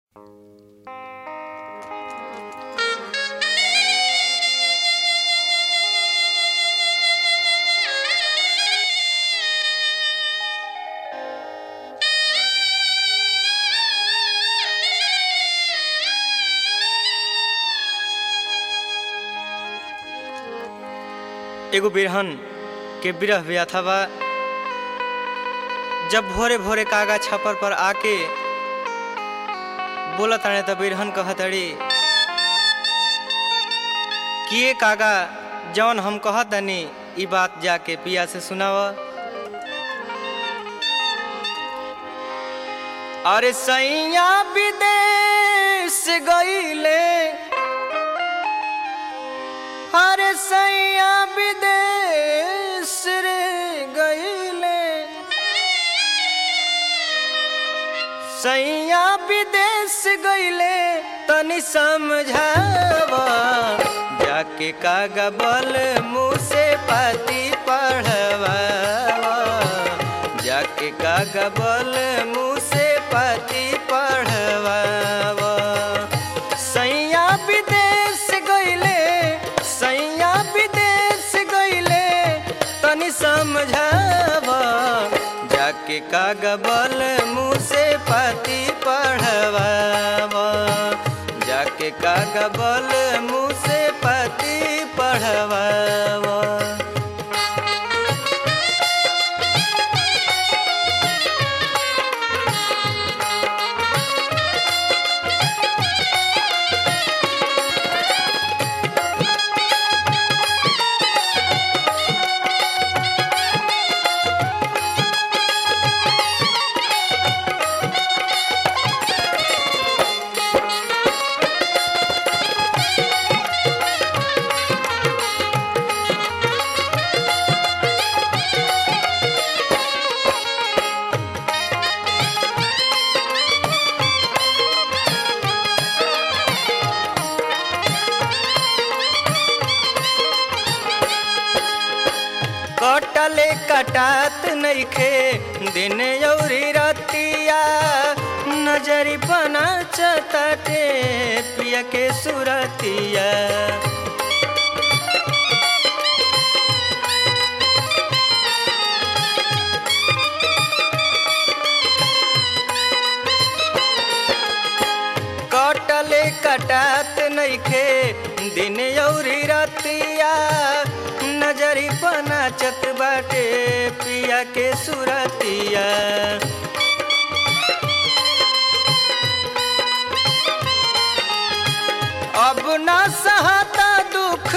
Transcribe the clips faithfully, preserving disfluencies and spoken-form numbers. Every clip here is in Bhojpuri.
एगो बिरहन के बिरह व्याथा बा। जब भोरे भोरे कागा छपर पर आके बोला ताने त बिरहन कहतड़ी कि ये कागा जौन हम कहतनी ई बात जाके पिया से सुनाव। अरे सैया विदेश गईले, अरे सैया विदेश रे गईले, सैया विदेश गईले तनी समझावा, जाके कागा बल मुँह से पाती पढ़वा, जाके कागा बल मुँह से पाती पढ़वा। सैया विदेश गईले, सैया विदेश गईले तनी समझावा, जाके कागा बल मुँह से पाती पढ़वा, जाके कागा बल मुँह से पाती पढ़वा। कटले कटात नइखे दिन अउरी रतिया, नजरी बना चताटे पिया के सुरतिया। कटले कटात नइखे दिन अउरी रतिया, नजरी बना चत बाटे पिया के सुरतिया। अब ना सहता दुख,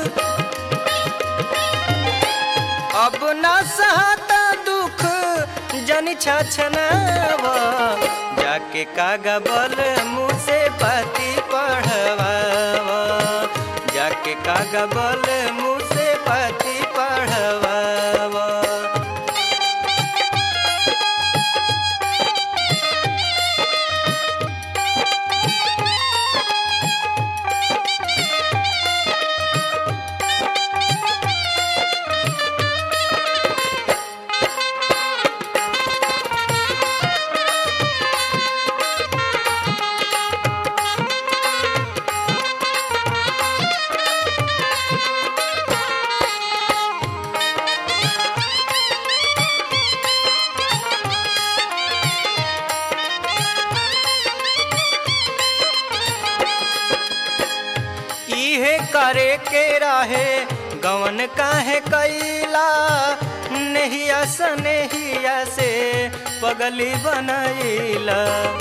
अब ना सहता दुख जनी छछनावा, जाके कागा बल मुँह से पाती पढ़वा, जाके कागा बल मुँह से पाती पढ़वा। करे के राहे गवन काहे कैला, नहिया सनेहिया से पगली बनैला।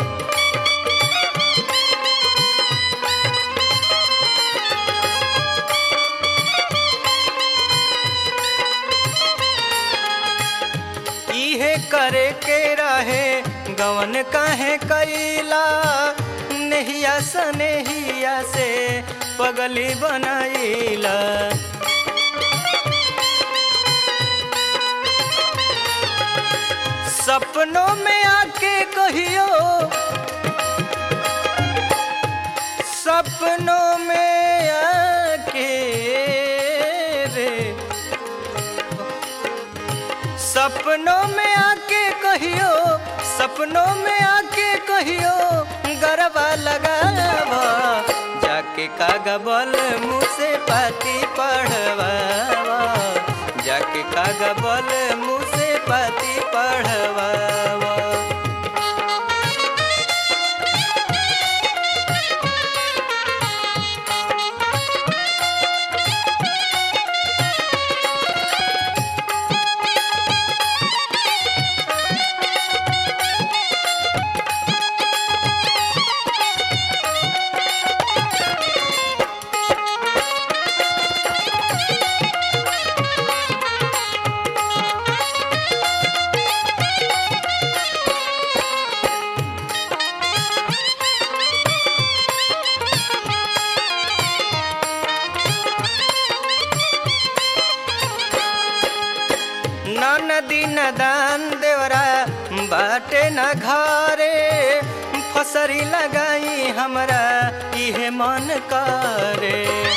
इहे करे के राहे गवन काहे कैला, नहिया सनेहिया से पगली बनैला। सपनों में आके कहियो, सपनों में आके रे, सपनों में आके कहियो, सपनों में आके कहियो गरबा कागा बल मुँह से पाती पढ़वावा, जाके कागा बल मुँह से पाती पढ़वावा। नदी न दान देवरा बाटे न घरे, फसरी लगाई हमरा इहे मन करे।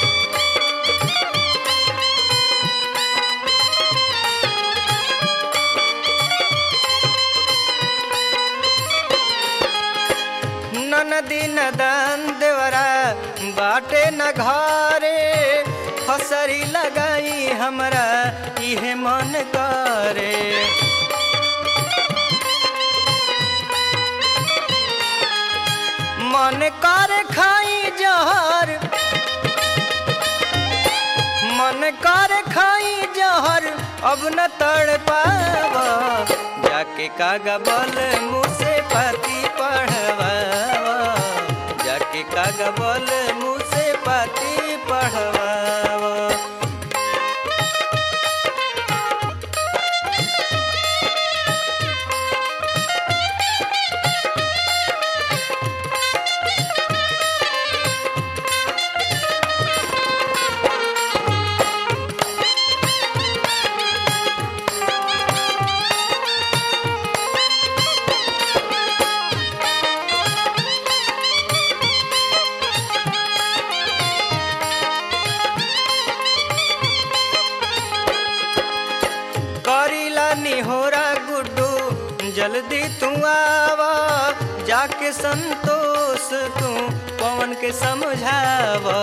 नदी न दान देवरा बाटे न घरे, फसरी लगाई हमरा इहे मन करे। मन करे खाई जहर, मन करे खाई जहर, अब न तड़ पावा, जाके कागा बल मुँह से पाती पढ़वावा, जाके कागा बल मुँह से पाती पढ़वावा। निहोरा गुड्डू जल्दी तू आवा, जाके संतोष तू पवन के समझावा।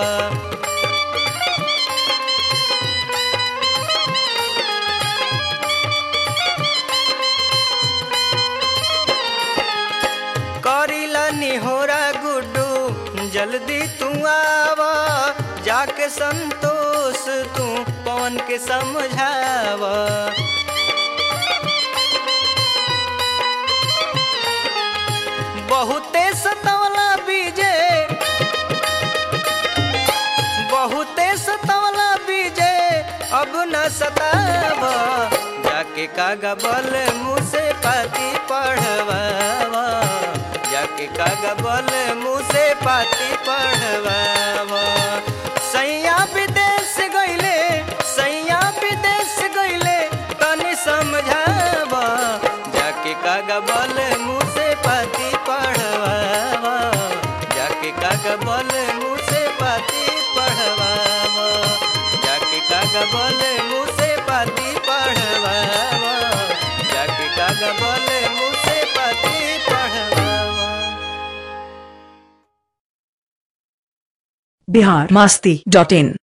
करीला निहोरा गुड्डू जल्दी तू आवा, जाके संतोष तू पवन के समझावा। बहुते सतवला बीजे, बहुते सतवला बीजे, अब न सतावा, जाके कागा बल मुँह से पाती पढ़वावा, जाके कागा बल मुँह से पाती पढ़वावा। सैया विदेश गइले, सैया विदेश गइले, तनी समझावा, जाके कागा बल मुँह से पाती पढ़वावा, जाके कागा बल मुँह से पाती पढ़वावा, जाके कागा बल मुँह से पाती पढ़वावा, जाके कागा बल मुँह से पाती पढ़वावा। बिहार मस्ती डॉट इन